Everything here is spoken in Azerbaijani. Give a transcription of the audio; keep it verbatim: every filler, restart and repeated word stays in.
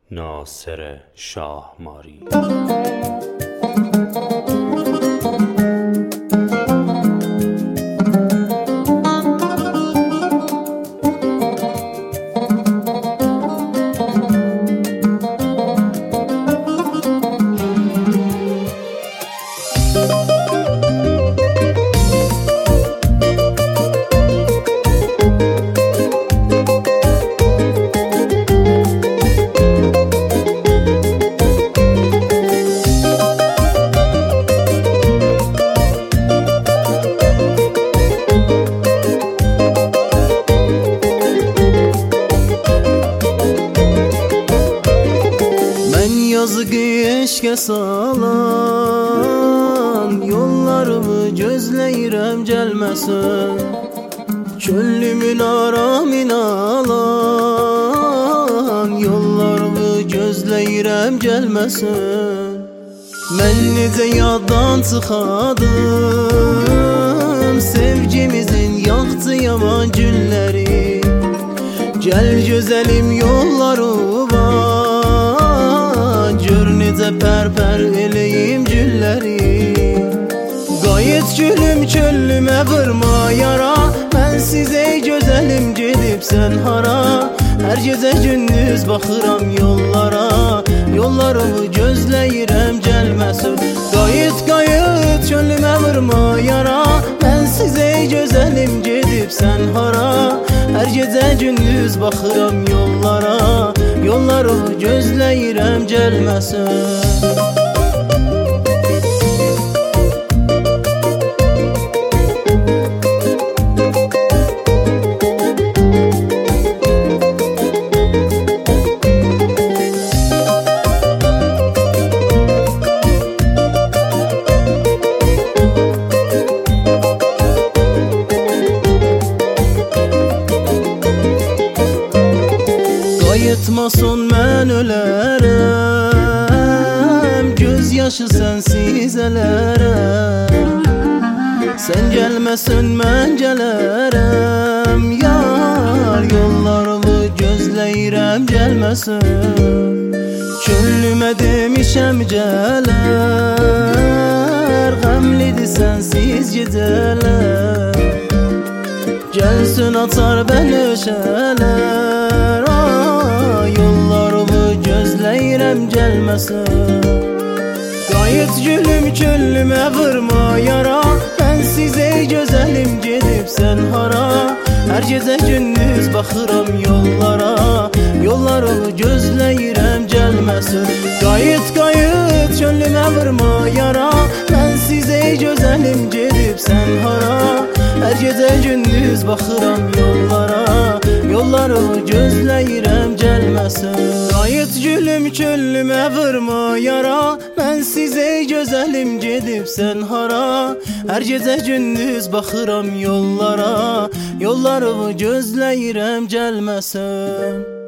ناصر شاهماری. Yazık eşke salan yollarımı gözləyirəm gəlməsin. Çöllümün aramın alan yollarımı gözləyirəm gəlməsin. Mən necə yaddan çıxadım sevgimizin yaxdı yaman günləri. Gəl gözəlim yolları var, gör necə pər-pər eləyim gülləri. Qayıt gülüm çöllümə vurma yara, mənsiz ey gözəlim gedibsən hara. Hər gecə gündüz baxıram yollara, yollarımı gözləyirəm gəlməsin. Qayıt qayıt çöllümə vurma yara, mənsiz ey gözəlim gedibsən hara. Hər gecə gündüz baxıram yollara, yollarımı gözləyirəm gəlməsin. Qayıtmason mən ölərəm, göz yaşı sənsiz ələrəm. Sən gəlməsən mən gələrəm, yar yollarımı gözləyirəm gəlməsin. Çöllümə demişəm gələr, qəmlidir sənsiz gecələr. Gəlsin açar bənöşələr, yollarımı gözləyirəm gəlməsin. Qayıt gülüm çöllümə vurma yara, mənsiz ey gözəlim gedibsən hara. Hər gecə gündüz baxıram yollara, yollarımı gözləyirəm gəlməsin. Qayıt qayıt çöllümə vurma yara, mənsiz ey gözəlim gedibsən hara. Hər gecə gündüz baxıram yollara, yollarımı gözləyirəm gəlməsin. Qayıt gülüm çöllümə vurma yara, mənsiz ey gözəlim gedibsən hara. Hər gecə gündüz baxıram yollara, yollarımı gözləyirəm gəlməsin.